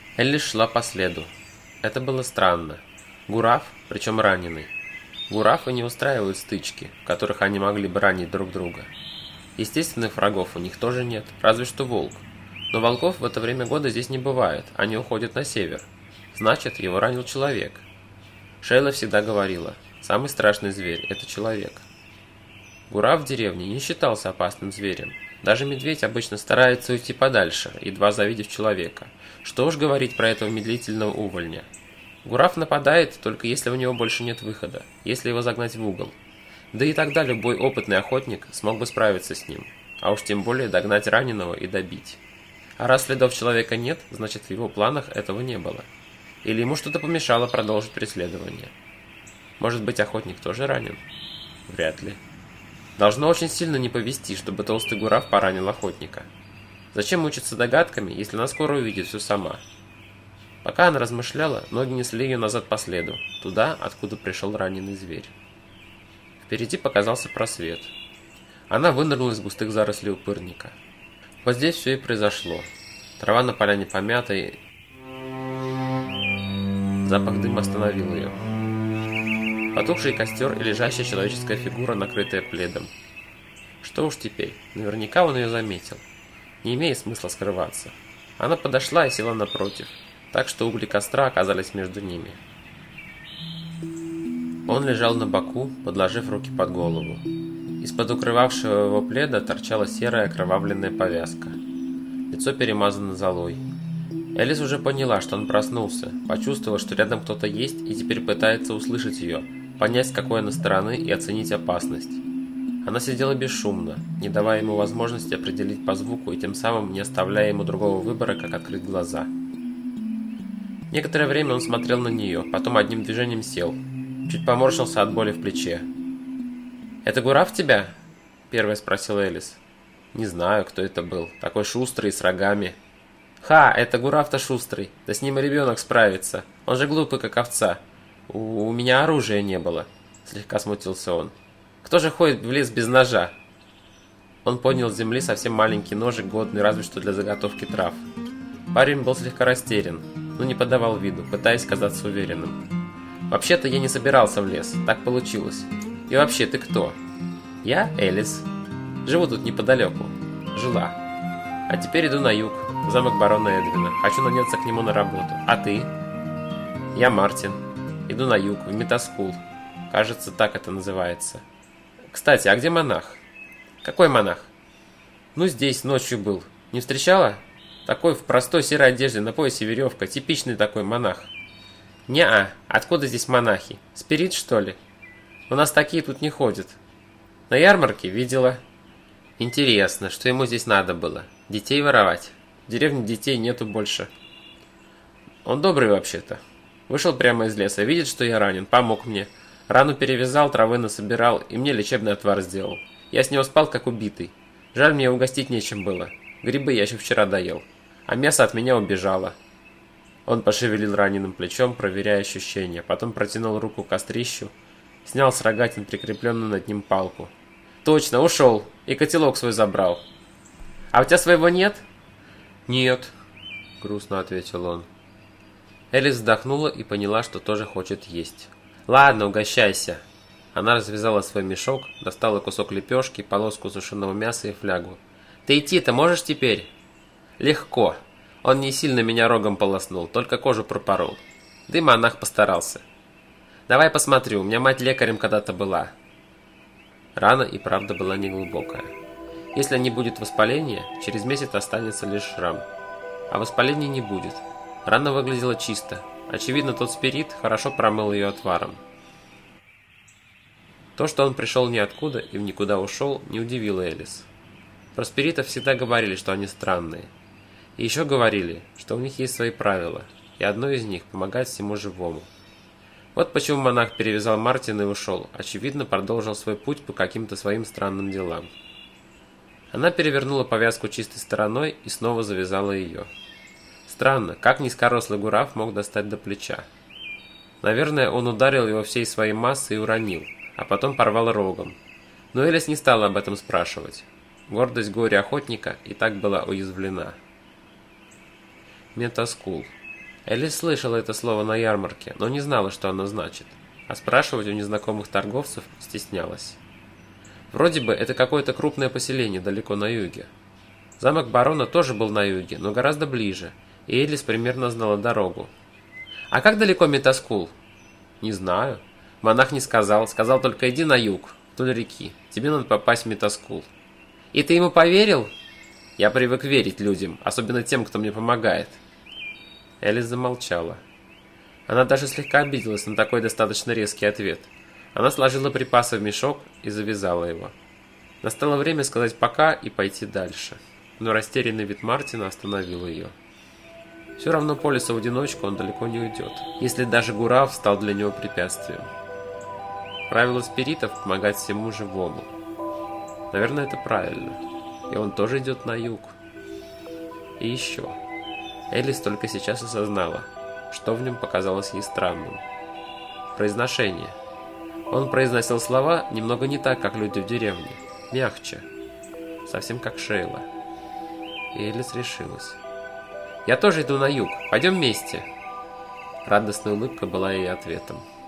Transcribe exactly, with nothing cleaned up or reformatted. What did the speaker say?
Элис шла по следу. Это было странно. Гураф, причем раненый. Гурафы не устраивают стычки, в которых они могли бы ранить друг друга. Естественных врагов у них тоже нет, разве что волк. Но волков в это время года здесь не бывает, они уходят на север. Значит, его ранил человек. Шейла всегда говорила, самый страшный зверь – это человек. Гураф в деревне не считался опасным зверем. Даже медведь обычно старается уйти подальше, едва завидев человека. Что уж говорить про этого медлительного увольня. Гураф нападает, только если у него больше нет выхода, если его загнать в угол. Да и тогда любой опытный охотник смог бы справиться с ним, а уж тем более догнать раненого и добить. А раз следов человека нет, значит в его планах этого не было. Или ему что-то помешало продолжить преследование. Может быть, охотник тоже ранен? Вряд ли. Должно очень сильно не повезти, чтобы толстый гураф поранил охотника. Зачем мучиться догадками, если она скоро увидит все сама? Пока она размышляла, ноги несли ее назад по следу, туда, откуда пришел раненый зверь. Впереди показался просвет. Она вынырнула из густых зарослей упырника. Вот здесь все и произошло. Трава на поляне помята, и запах дыма остановил ее. Потухший костер и лежащая человеческая фигура, накрытая пледом. Что уж теперь, наверняка он ее заметил. Не имеет смысла скрываться. Она подошла и села напротив, так что угли костра оказались между ними. Он лежал на боку, подложив руки под голову. Из-под укрывавшего его пледа торчала серая окровавленная повязка. Лицо перемазано золой. Элис уже поняла, что он проснулся, почувствовала, что рядом кто-то есть и теперь пытается услышать ее, понять, с какой она стороны и оценить опасность. Она сидела бесшумно, не давая ему возможности определить по звуку и тем самым не оставляя ему другого выбора, как открыть глаза. Некоторое время он смотрел на нее, потом одним движением сел. Чуть поморщился от боли в плече. «Это Гураф тебя?» – первая спросила Элис. «Не знаю, кто это был. Такой шустрый, с рогами». «Ха, это Гураф-то шустрый. Да с ним и ребенок справится. Он же глупый, как овца. У, у меня оружия не было», – слегка смутился он. «Кто же ходит в лес без ножа?» Он поднял с земли совсем маленький ножик, годный разве что для заготовки трав. Парень был слегка растерян, но не подавал виду, пытаясь казаться уверенным. «Вообще-то я не собирался в лес, так получилось. И вообще, ты кто?» «Я Элис. Живу тут неподалеку. Жила. А теперь иду на юг, в замок барона Эдвина. Хочу наняться к нему на работу. А ты?» «Я Мартин. Иду на юг, в Метаскул. Кажется, так это называется. Кстати, а где монах?» «Какой монах?» «Ну, здесь ночью был. Не встречала? Такой в простой серой одежде, на поясе веревка. Типичный такой монах». «Не-а. Откуда здесь монахи? Спирит, что ли? У нас такие тут не ходят. На ярмарке видела». «Интересно, что ему здесь надо было? Детей воровать? В деревне детей нету больше». «Он добрый вообще-то. Вышел прямо из леса, видит, что я ранен, помог мне. Рану перевязал, травы насобирал и мне лечебный отвар сделал. Я с него спал, как убитый. Жаль, мне угостить нечем было. Грибы я еще вчера доел. А мясо от меня убежало». Он пошевелил раненым плечом, проверяя ощущения, потом протянул руку к кострищу, снял с рогатин прикрепленную над ним палку. «Точно, ушел! И котелок свой забрал. А у тебя своего нет?» «Нет», — грустно ответил он. Элис вздохнула и поняла, что тоже хочет есть. «Ладно, угощайся». Она развязала свой мешок, достала кусок лепешки, полоску сушеного мяса и флягу. «Ты идти-то можешь теперь?» «Легко. Он не сильно меня рогом полоснул, только кожу пропорол. Да и монах постарался. Давай посмотрю, у меня мать лекарем когда-то была». Рана и правда была неглубокая. Если не будет воспаления, через месяц останется лишь шрам. А воспаления не будет. Рана выглядела чисто. Очевидно, тот спирит хорошо промыл ее отваром. То, что он пришел ниоткуда и в никуда ушел, не удивило Элис. Про спиритов всегда говорили, что они странные. И еще говорили, что у них есть свои правила, и одно из них – помогать всему живому. Вот почему монах перевязал Мартина и ушел, очевидно, продолжил свой путь по каким-то своим странным делам. Она перевернула повязку чистой стороной и снова завязала ее. Странно, как низкорослый Гураф мог достать до плеча. Наверное, он ударил его всей своей массой и уронил, а потом порвал рогом. Но Элис не стала об этом спрашивать. Гордость горе-охотника и так была уязвлена. Метаскул. Элис слышала это слово на ярмарке, но не знала, что оно значит, а спрашивать у незнакомых торговцев стеснялась. Вроде бы это какое-то крупное поселение далеко на юге. Замок барона тоже был на юге, но гораздо ближе, и Элис примерно знала дорогу. «А как далеко Метаскул?» «Не знаю. Монах не сказал, сказал только иди на юг, вдоль реки. Тебе надо попасть в Метаскул». «И ты ему поверил?» «Я привык верить людям, особенно тем, кто мне помогает». Элис замолчала. Она даже слегка обиделась на такой достаточно резкий ответ. Она сложила припасы в мешок и завязала его. Настало время сказать «пока» и пойти дальше. Но растерянный вид Мартина остановил ее. Все равно по лесу в одиночку он далеко не уйдет, если даже Гурав стал для него препятствием. Правило спиритов – помогать всему живому. Наверное, это правильно. И он тоже идет на юг. И еще. Элис только сейчас осознала, что в нем показалось ей странным. Произношение. Он произносил слова немного не так, как люди в деревне. Мягче. Совсем как Шейла. И Элис решилась. «Я тоже иду на юг. Пойдем вместе». Радостная улыбка была ей ответом.